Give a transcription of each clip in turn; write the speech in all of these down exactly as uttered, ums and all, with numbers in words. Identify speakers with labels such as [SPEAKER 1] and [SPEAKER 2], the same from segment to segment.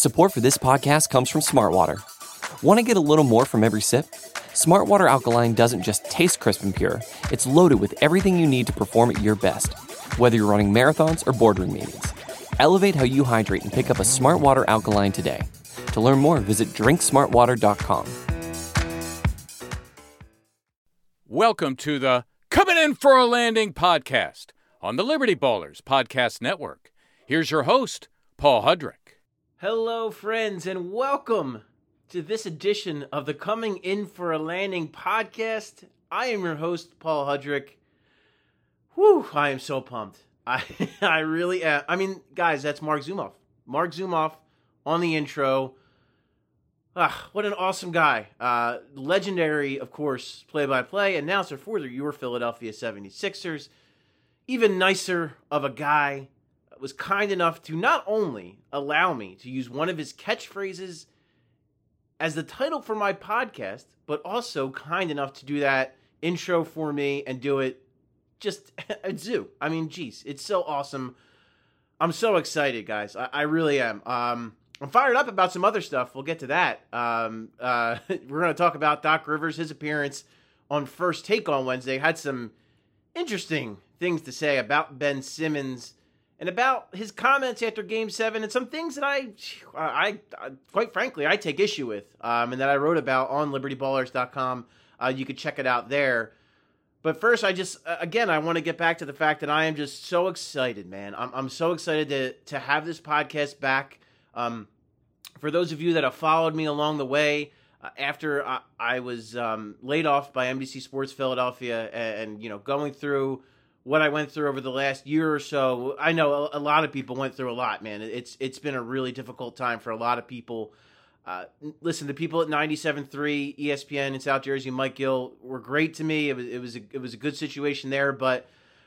[SPEAKER 1] Support for this podcast comes from Smartwater. Want to get a little more from every sip? Smartwater Alkaline doesn't just taste crisp and pure, it's loaded with everything you need to perform at your best, whether you're running marathons or boardroom meetings. Elevate how you hydrate and pick up a Smartwater Alkaline today. To learn more, visit drink smart water dot com.
[SPEAKER 2] Welcome to the Coming In for a Landing podcast on the Liberty Ballers Podcast Network. Here's your host, Paul Hudrick.
[SPEAKER 3] Hello, friends, and welcome to this edition of the Coming In for a Landing podcast. I am your host, Paul Hudrick. Whew, I am so pumped. I I really am. I mean, guys, that's Mark Zumoff. Mark Zumoff on the intro. Ah, what an awesome guy. Uh, legendary, of course, play-by-play announcer for your Philadelphia seventy-sixers. Even nicer of a guy. Was kind enough to not only allow me to use one of his catchphrases as the title for my podcast, but also kind enough to do that intro for me and do it just a zoo. I mean, geez, it's so awesome. I'm so excited, guys. I, I really am. Um, I'm fired up about some other stuff. We'll get to that. Um, uh, we're going to talk about Doc Rivers, his appearance on First Take on Wednesday. Had some interesting things to say about Ben Simmons and about his comments after Game Seven, and some things that I, I, I quite frankly, I take issue with, um, and that I wrote about on liberty ballers dot com. Uh, you can check it out there. But first, I just, again, I want to get back to the fact that I am just so excited, man. I'm, I'm so excited to to have this podcast back. Um, for those of you that have followed me along the way, uh, after I, I was um, laid off by N B C Sports Philadelphia, and, and you know, going through what I went through over the last year or so, I know a, a lot of people went through a lot, man. It's it's been a really difficult time for a lot of people. Uh, listen, the people at ninety-seven point three E S P N in South Jersey, Mike Gill, were great to me. It was it was a, it was a good situation there, but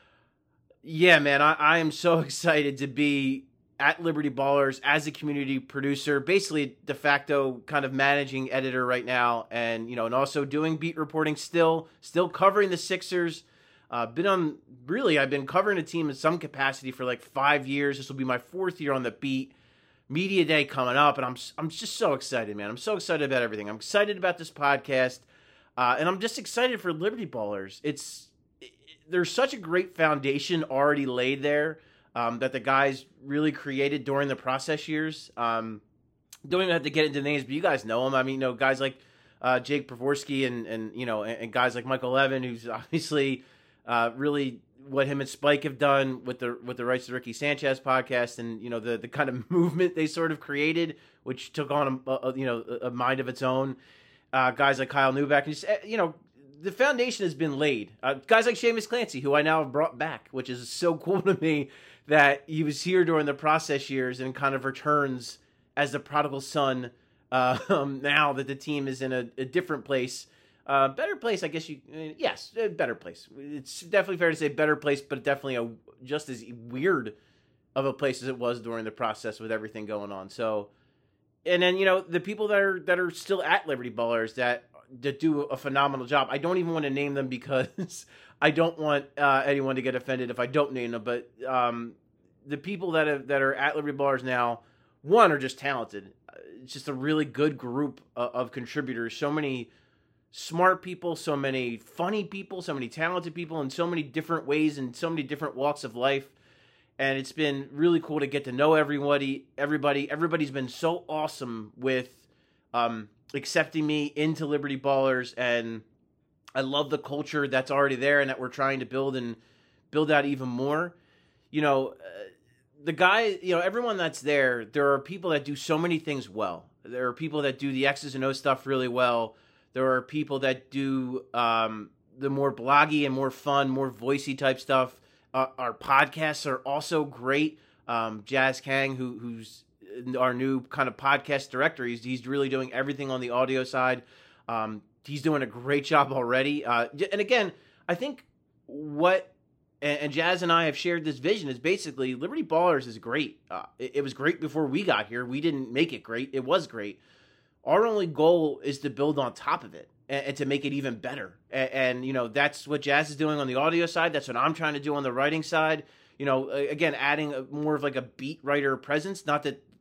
[SPEAKER 3] yeah, man, I, I am so excited to be at Liberty Ballers as a community producer, basically de facto kind of managing editor right now, and you know, and also doing beat reporting still, still covering the Sixers. Uh, been on, really, I've been covering a team in some capacity for like five years. This will be my fourth year on the beat. Media Day coming up, and I'm I'm just so excited, man. I'm so excited about everything. I'm excited about this podcast, uh, and I'm just excited for Liberty Ballers. It's it, there's such a great foundation already laid there um, that the guys really created during the process years. Um, don't even have to get into names, but you guys know them. I mean, you know, guys like uh, Jake Pravorsky and and you know, and, and guys like Michael Levin, who's obviously Uh, really what him and Spike have done with the with the Rights to Ricky Sanchez podcast, and you know the the kind of movement they sort of created, which took on a, a you know a mind of its own. Uh, guys like Kyle Newbeck, and just you know the foundation has been laid. Uh, guys like Seamus Clancy, who I now have brought back, which is so cool to me that he was here during the process years and kind of returns as the prodigal son. Uh, um, now that the team is in a, a different place. Uh, better place, I guess you, uh, yes, a better place. It's definitely fair to say better place, but definitely a just as weird of a place as it was during the process with everything going on. So, and then, you know, the people that are, that are still at Liberty Ballers that, that do a phenomenal job. I don't even want to name them because I don't want uh, anyone to get offended if I don't name them, but um, the people that have, that are at Liberty Ballers now, one, are just talented. It's just a really good group of, of contributors. So many smart people, so many funny people, so many talented people in so many different ways and so many different walks of life. And it's been really cool to get to know everybody. Everybody, everybody's been so awesome with um, accepting me into Liberty Ballers, and I love the culture that's already there and that we're trying to build and build out even more. You know, uh, the guy, you know, everyone that's there, there are people that do so many things well. There are people that do the X's and O's stuff really well. There are people that do um, the more bloggy and more fun, more voicey type stuff. Uh, our podcasts are also great. Um, Jazz Kang, who, who's our new kind of podcast director, he's, he's really doing everything on the audio side. Um, he's doing a great job already. Uh, and again, I think what, and, and Jazz and I have shared this vision, is basically Liberty Ballers is great. Uh, it, it was great before we got here. We didn't make it great. It was great. Our only goal is to build on top of it and, and to make it even better. And, and, you know, that's what Jazz is doing on the audio side. That's what I'm trying to do on the writing side. You know, again, adding a, more of like a beat writer presence. Not that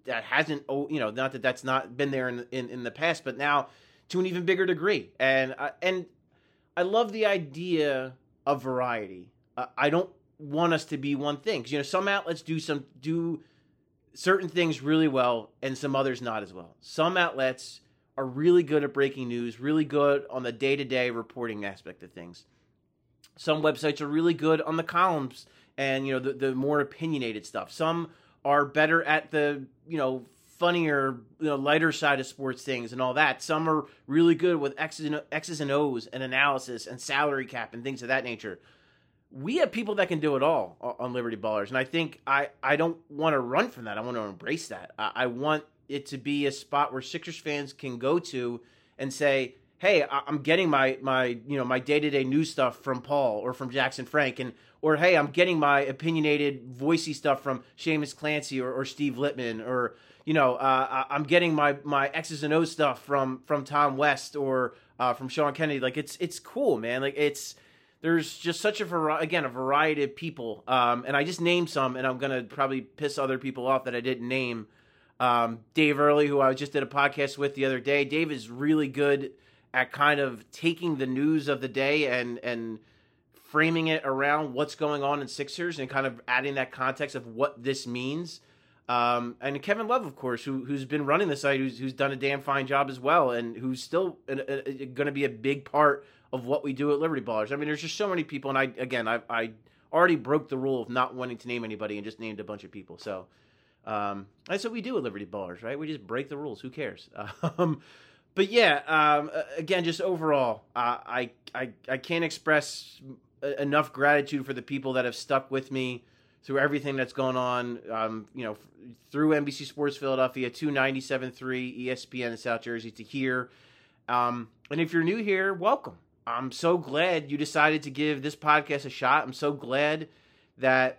[SPEAKER 3] that hasn't, oh, you know, not that that's not been there in in, in the past, but now to an even bigger degree. And uh, and I love the idea of variety. Uh, I don't want us to be one thing, because you know some outlets do some do certain things really well, and some others not as well. Some outlets are really good at breaking news, really good on the day-to-day reporting aspect of things. Some websites are really good on the columns and, you know, the, the more opinionated stuff. Some are better at the, you know, funnier, you know, lighter side of sports things and all that. Some are really good with X's and, X's and O's and analysis and salary cap and things of that nature. We have people that can do it all on Liberty Ballers, and I think I, I don't want to run from that. I want to embrace that. I, I want it to be a spot where Sixers fans can go to and say, hey, I'm getting my my you know my day-to-day news stuff from Paul or from Jackson Frank, and or hey, I'm getting my opinionated, voicey stuff from Seamus Clancy or, or Steve Littman, or you know uh, I'm getting my my X's and O's stuff from from Tom West or uh, from Sean Kennedy. Like it's it's cool, man. Like it's there's just such a vari- again a variety of people, um, and I just named some, and I'm gonna probably piss other people off that I didn't name. Um, Dave Early, who I just did a podcast with the other day. Dave is really good at kind of taking the news of the day and and framing it around what's going on in Sixers and kind of adding that context of what this means. Um, and Kevin Love, of course, who, who's been running the site, who's, who's done a damn fine job as well, and who's still going to be a big part of what we do at Liberty Ballers. I mean, there's just so many people, and I again, I, I already broke the rule of not wanting to name anybody and just named a bunch of people. So um, that's what we do at Liberty Ballers, right? We just break the rules. Who cares? Um, But yeah, um, again, just overall, uh, I, I I can't express enough gratitude for the people that have stuck with me through everything that's going on. Um, you know, through N B C Sports Philadelphia to ninety-seven point three E S P N in South Jersey to here. Um, and if you're new here, welcome. I'm so glad you decided to give this podcast a shot. I'm so glad that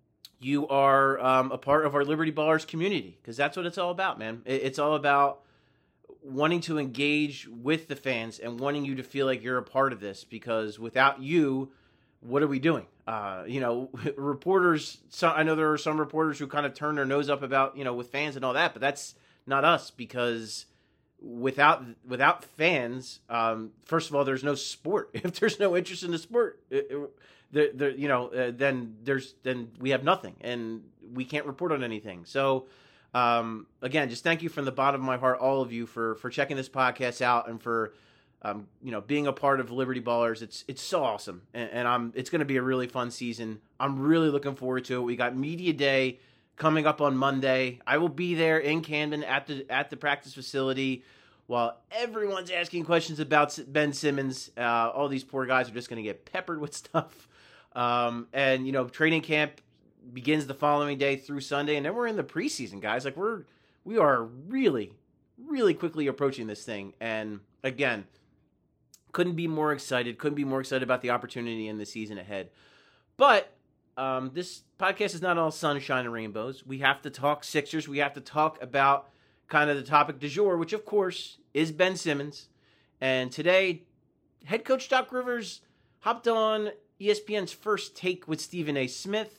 [SPEAKER 3] you are um, a part of our Liberty Ballers community, because that's what it's all about, man. It, it's all about wanting to engage with the fans and wanting you to feel like you're a part of this, because without you, what are we doing? Uh, you know, reporters, so, I know there are some reporters who kind of turn their nose up about, you know, with fans and all that, but that's not us, because without without fans, um, first of all, there's no sport. If there's no interest in the sport, it, it, there, there, you know, uh, then there's then we have nothing, and we can't report on anything. So, Um, again, just thank you from the bottom of my heart, all of you, for, for checking this podcast out and for, um, you know, being a part of Liberty Ballers. It's, it's so awesome. And, and I'm, it's going to be a really fun season. I'm really looking forward to it. We got Media Day coming up on Monday. I will be there in Camden at the, at the practice facility while everyone's asking questions about Ben Simmons. Uh, all these poor guys are just going to get peppered with stuff. Um, and, you know, training camp begins the following day through Sunday, and then we're in the preseason, guys. Like we're we are really, really quickly approaching this thing, and again, couldn't be more excited. Couldn't be more excited about the opportunity in the season ahead. But um, this podcast is not all sunshine and rainbows. We have to talk Sixers. We have to talk about kind of the topic du jour, which of course is Ben Simmons. And today, head coach Doc Rivers hopped on E S P N's First Take with Stephen A. Smith.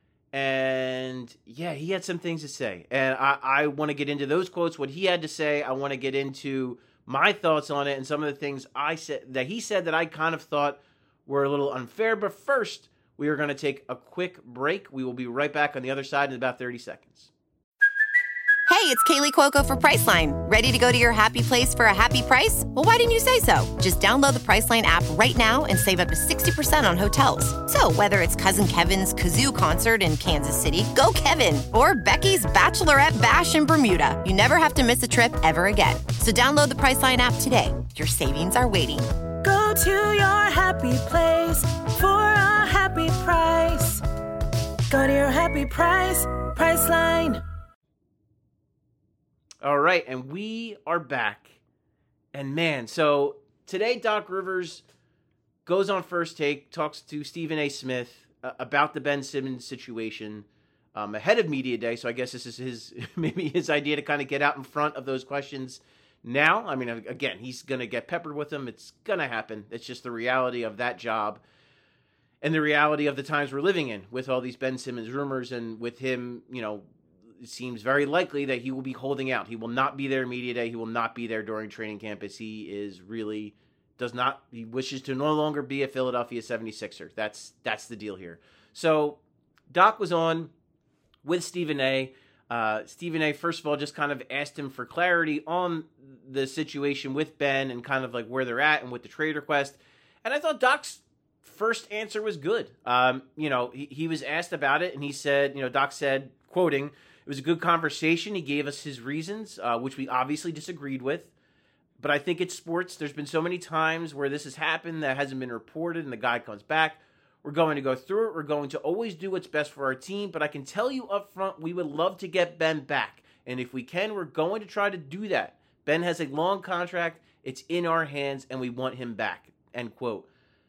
[SPEAKER 3] And yeah, he had some things to say. And I, I want to get into those quotes, what he had to say. I want to get into my thoughts on it and some of the things I said that he said that I kind of thought were a little unfair. But first, we are going to take a quick break. We will be right back on the other side in about thirty seconds.
[SPEAKER 4] Hey, it's Kaylee Cuoco for Priceline. Ready to go to your happy place for a happy price? Well, why didn't you say so? Just download the Priceline app right now and save up to sixty percent on hotels. So whether it's Cousin Kevin's Kazoo Concert in Kansas City, go Kevin, or Becky's Bachelorette Bash in Bermuda, you never have to miss a trip ever again. So download the Priceline app today. Your savings are waiting.
[SPEAKER 5] Go to your happy place for a happy price. Go to your happy price, Priceline.
[SPEAKER 3] All right, and we are back. And man, so today Doc Rivers goes on First Take, talks to Stephen A. Smith uh, about the Ben Simmons situation um, ahead of Media Day. So I guess this is his maybe his idea to kind of get out in front of those questions now. I mean, again, he's going to get peppered with them. It's going to happen. It's just the reality of that job and the reality of the times we're living in with all these Ben Simmons rumors and with him, you know, it seems very likely that he will be holding out. He will not be there media day. He will not be there during training camp, as he is really does not, he wishes to no longer be a Philadelphia seventy-sixer. That's, that's the deal here. So Doc was on with Stephen A. Uh, Stephen A, first of all, just kind of asked him for clarity on the situation with Ben and kind of like where they're at and with the trade request. And I thought Doc's first answer was good. Um, you know, he, he was asked about it, and he said, you know, Doc said, quoting, "It was a good conversation. He gave us his reasons, uh, which we obviously disagreed with. But I think it's sports. There's been so many times where this has happened that hasn't been reported, and the guy comes back. We're going to go through it. We're going to always do what's best for our team. But I can tell you up front, we would love to get Ben back. And if we can, we're going to try to do that. Ben has a long contract. It's in our hands, and we want him back." End quote.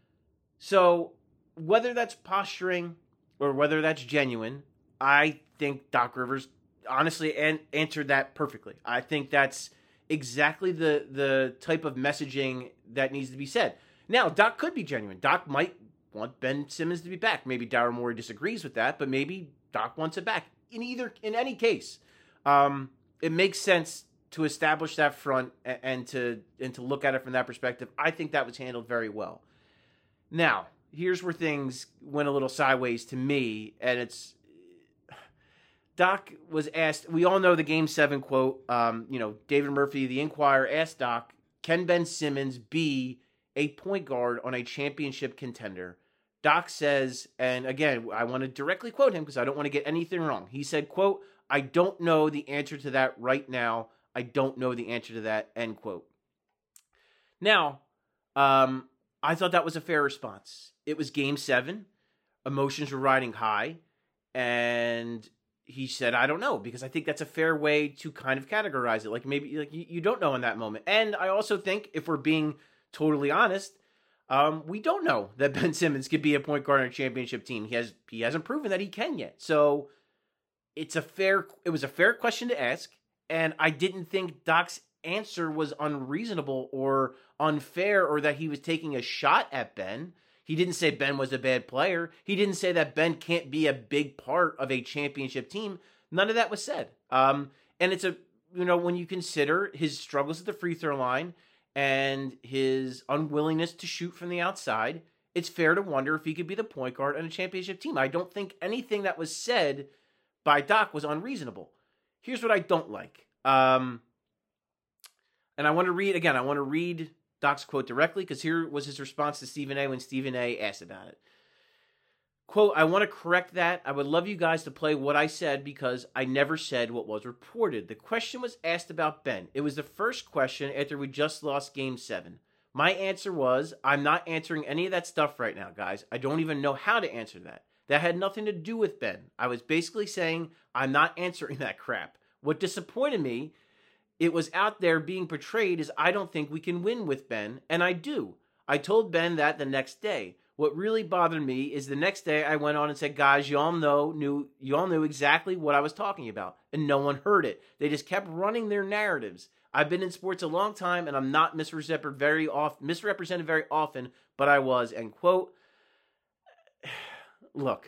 [SPEAKER 3] So whether that's posturing or whether that's genuine, I think Doc Rivers honestly an- answered that perfectly. I think that's exactly the, the type of messaging that needs to be said. Now, Doc could be genuine. Doc might want Ben Simmons to be back. Maybe Daryl Morey disagrees with that, but maybe Doc wants it back. In either, in any case, um, it makes sense to establish that front and, and to and to look at it from that perspective. I think that was handled very well. Now, here's where things went a little sideways to me, and it's Doc was asked. We all know the Game Seven quote. Um, you know, David Murphy, the Inquirer, asked Doc, "Can Ben Simmons be a point guard on a championship contender?" Doc says, and again, I want to directly quote him because I don't want to get anything wrong. He said, quote, "I don't know the answer to that right now. I don't know the answer to that," end quote. Now, um, I thought that was a fair response. It was Game seven. Emotions were riding high. And he said, "I don't know," because I think that's a fair way to kind of categorize it. Like maybe like you, you don't know in that moment. And I also think if we're being totally honest, Um, we don't know that Ben Simmons could be a point guard on a championship team. He has he hasn't proven that he can yet. So it's a fair it was a fair question to ask, and I didn't think Doc's answer was unreasonable or unfair or that he was taking a shot at Ben. He didn't say Ben was a bad player. He didn't say that Ben can't be a big part of a championship team. None of that was said. Um, and it's a you know when you consider his struggles at the free throw line and his unwillingness to shoot from the outside, it's fair to wonder if he could be the point guard on a championship team. I don't think anything that was said by Doc was unreasonable. Here's what I don't like. Um, and I want to read, again, I want to read Doc's quote directly because here was his response to Stephen A. when Stephen A. asked about it. Quote, "I want to correct that. I would love you guys to play what I said because I never said what was reported. The question was asked about Ben. It was the first question after we just lost Game seven. My answer was, I'm not answering any of that stuff right now, guys. I don't even know how to answer that. That had nothing to do with Ben. I was basically saying, I'm not answering that crap. What disappointed me, it was out there being portrayed as I don't think we can win with Ben, and I do. I told Ben that the next day. What really bothered me is the next day I went on and said, guys, y'all know, knew, y'all knew exactly what I was talking about, and no one heard it. They just kept running their narratives. I've been in sports a long time, and I'm not misrepresented very often, misrepresented very often, but I was," end quote. Look,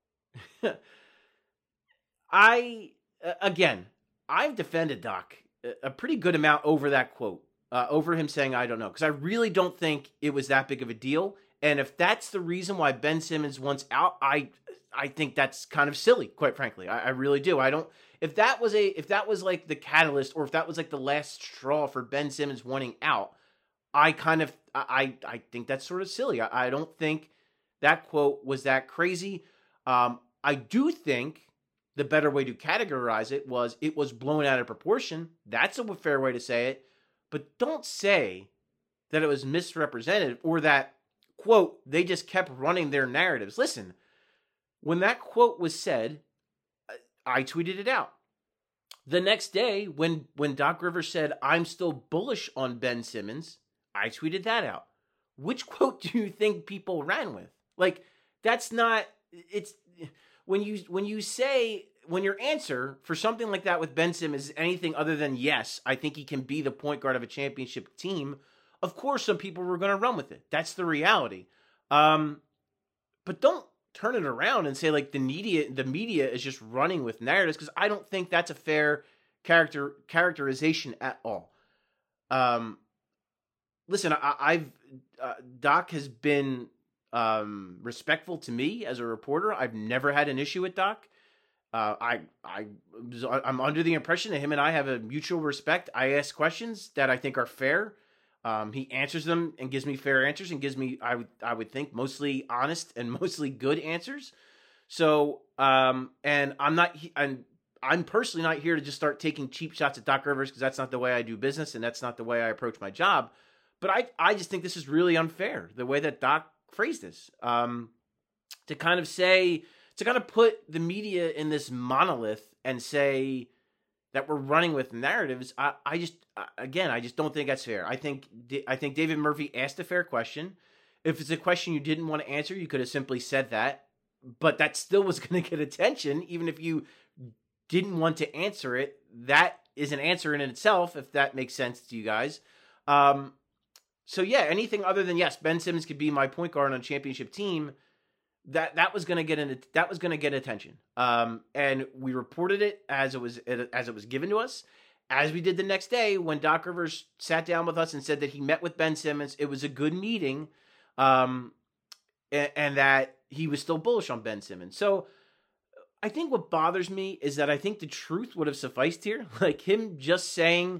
[SPEAKER 3] I, again, I've defended Doc a pretty good amount over that quote, uh, over him saying, I don't know, because I really don't think it was that big of a deal. And if that's the reason why Ben Simmons wants out, I I think that's kind of silly, quite frankly. I, I really do. I don't. If that was a if that was like the catalyst, or if that was like the last straw for Ben Simmons wanting out, I kind of I I think that's sort of silly. I, I don't think that quote was that crazy. Um, I do think the better way to categorize it was it was blown out of proportion. That's a fair way to say it. But don't say that it was misrepresented or that, quote, they just kept running their narratives. Listen, when that quote was said, I tweeted it out. The next day, when, when Doc Rivers said, I'm still bullish on Ben Simmons, I tweeted that out. Which quote do you think people ran with? Like, that's not, it's, when you, when you say, when your answer for something like that with Ben Simmons is anything other than, yes, I think he can be the point guard of a championship team, of course some people were going to run with it. That's the reality. Um, but don't turn it around and say like the media the media is just running with narratives, because I don't think that's a fair character characterization at all. Um, listen, I, I've uh, Doc has been um, respectful to me as a reporter. I've never had an issue with Doc. Uh, I I I'm under the impression that him and I have a mutual respect. I ask questions that I think are fair. Um, he answers them and gives me fair answers and gives me, I would, I would think, mostly honest and mostly good answers. So, um, and I'm not, I'm, I'm personally not here to just start taking cheap shots at Doc Rivers, because that's not the way I do business and that's not the way I approach my job. But I, I just think this is really unfair, the way that Doc phrased this, um, to kind of say, to kind of put the media in this monolith and say that we're running with narratives. I, I just, again, I just don't think that's fair. I think, I think David Murphy asked a fair question. If it's a question you didn't want to answer, you could have simply said that, but that still was going to get attention. Even if you didn't want to answer it, that is an answer in itself, if that makes sense to you guys. Um, so yeah, anything other than, yes, Ben Simmons could be my point guard on a championship team, that that was going to get in, that was going to get attention. Um, and we reported it as it was, as it was given to us, as we did the next day when Doc Rivers sat down with us and said that he met with Ben Simmons. It was a good meeting. Um, and, and that he was still bullish on Ben Simmons. So I think what bothers me is that I think the truth would have sufficed here. Like him just saying,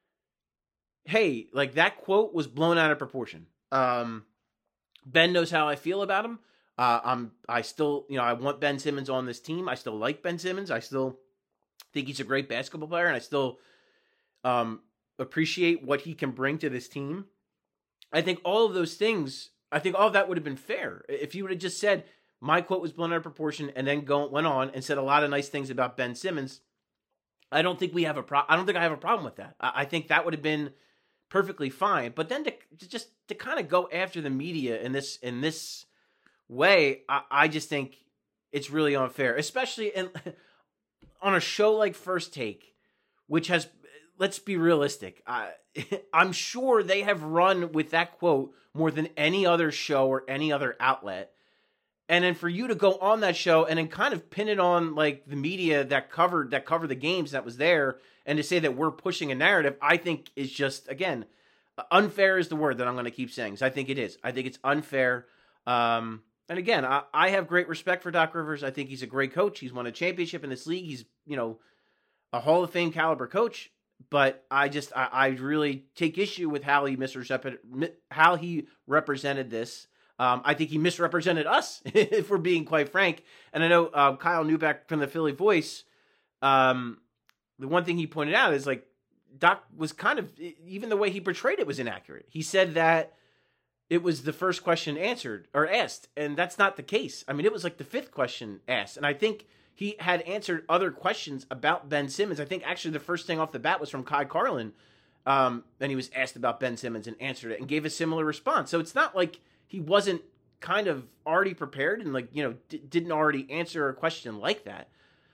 [SPEAKER 3] hey, like that quote was blown out of proportion. Um, Ben knows how I feel about him. Uh, I'm, I still, you know, I want Ben Simmons on this team. I still like Ben Simmons. I still think he's a great basketball player, and I still um, appreciate what he can bring to this team. I think all of those things, I think all of that would have been fair. If you would have just said, my quote was blown out of proportion, and then go, went on and said a lot of nice things about Ben Simmons, I don't think we have a pro- I don't think I have a problem with that. I, I think that would have been perfectly fine. But then to, to just to kind of go after the media in this, in this, way, I, I just think it's really unfair, especially in on a show like First Take, which has, let's be realistic, uh, I'm sure they have run with that quote more than any other show or any other outlet. And then for you to go on that show and then kind of pin it on like the media that covered that covered the games that was there, and to say that we're pushing a narrative, I think is just, again, unfair is the word that I'm going to keep saying. So I think it is. I think it's unfair. Um, And again, I, I have great respect for Doc Rivers. I think he's a great coach. He's won a championship in this league. He's, you know, a Hall of Fame caliber coach. But I just, I, I really take issue with how he misrepresented, how he represented this. Um, I think he misrepresented us, if we're being quite frank. And I know uh, Kyle Neubeck from the Philly Voice, um, the one thing he pointed out is like, Doc was kind of, even the way he portrayed it was inaccurate. He said that it was the first question answered or asked, and that's not the case. I mean, it was like the fifth question asked, and I think he had answered other questions about Ben Simmons. I think actually the first thing off the bat was from Kai Carlin, um, and he was asked about Ben Simmons and answered it and gave a similar response. So it's not like he wasn't kind of already prepared and like, you know, d- didn't already answer a question like that.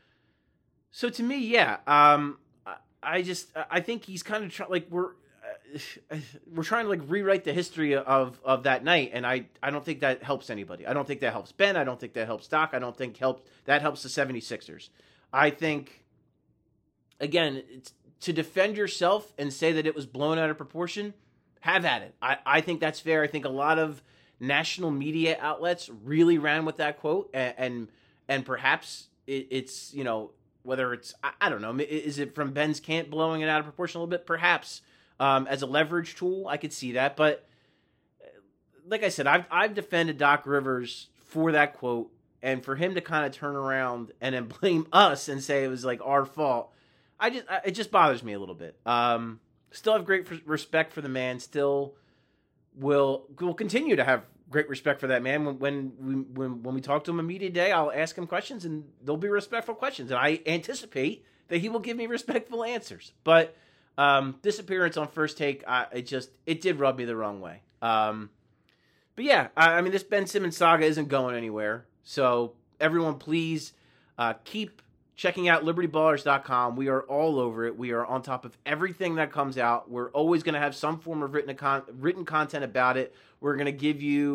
[SPEAKER 3] So to me, yeah, um, I, I just I think he's kind of try- like we're. We're trying to like rewrite the history of, of that night, and I, I don't think that helps anybody. I don't think that helps Ben. I don't think that helps Doc. I don't think help that helps the seventy-sixers. I think, again, it's, to defend yourself and say that it was blown out of proportion, have at it. I, I think that's fair. I think a lot of national media outlets really ran with that quote, and and, and perhaps it, it's, you know, whether it's, I, I don't know, is it from Ben's camp blowing it out of proportion a little bit? Perhaps. Um, as a leverage tool, I could see that. But like I said, I've I've defended Doc Rivers for that quote, and for him to kind of turn around and then blame us and say it was like our fault, I just it just bothers me a little bit. Um, still have great respect for the man. Still will will continue to have great respect for that man. When when we when when we talk to him a media day, I'll ask him questions, and they'll be respectful questions, and I anticipate that he will give me respectful answers. But Um, this appearance on First Take, I, it just, it did rub me the wrong way. Um, but yeah, I, I mean, this Ben Simmons saga isn't going anywhere. So everyone, please uh, keep checking out Liberty Ballers dot com. We are all over it. We are on top of everything that comes out. We're always going to have some form of written, con- written content about it. We're going to give you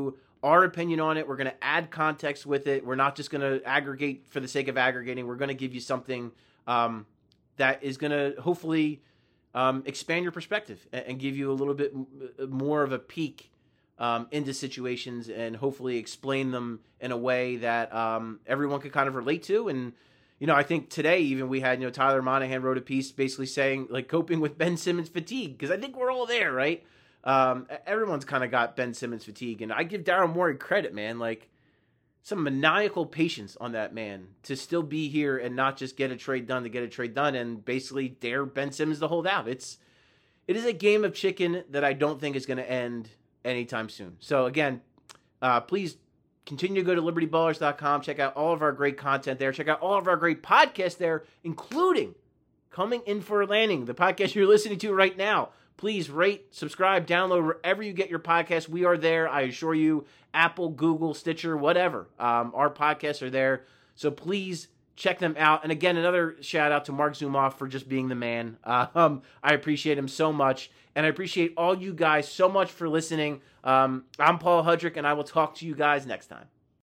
[SPEAKER 3] our opinion on it. We're going to add context with it. We're not just going to aggregate for the sake of aggregating. We're going to give you something um, that is going to hopefully um, expand your perspective and, and give you a little bit m- more of a peek um, into situations and hopefully explain them in a way that um, everyone could kind of relate to. And, you know, I think today even we had, you know, Tyler Monahan wrote a piece basically saying, like, coping with Ben Simmons fatigue, because I think we're all there, right? Um, everyone's kind of got Ben Simmons fatigue, and I give Daryl Morey credit, man. Like, some maniacal patience on that man to still be here and not just get a trade done to get a trade done and basically dare Ben Simmons to hold out. It's, it is a game of chicken that I don't think is going to end anytime soon. So again, uh, please continue to go to liberty ballers dot com. Check out all of our great content there. Check out all of our great podcasts there, including Coming In for a Landing, the podcast you're listening to right now. Please rate, subscribe, download wherever you get your podcasts. We are there, I assure you. Apple, Google, Stitcher, whatever. Um, our podcasts are there. So please check them out. And again, another shout out to Mark Zumoff for just being the man. Uh, um, I appreciate him so much. And I appreciate all you guys so much for listening. Um, I'm Paul Hudrick, and I will talk to you guys next time.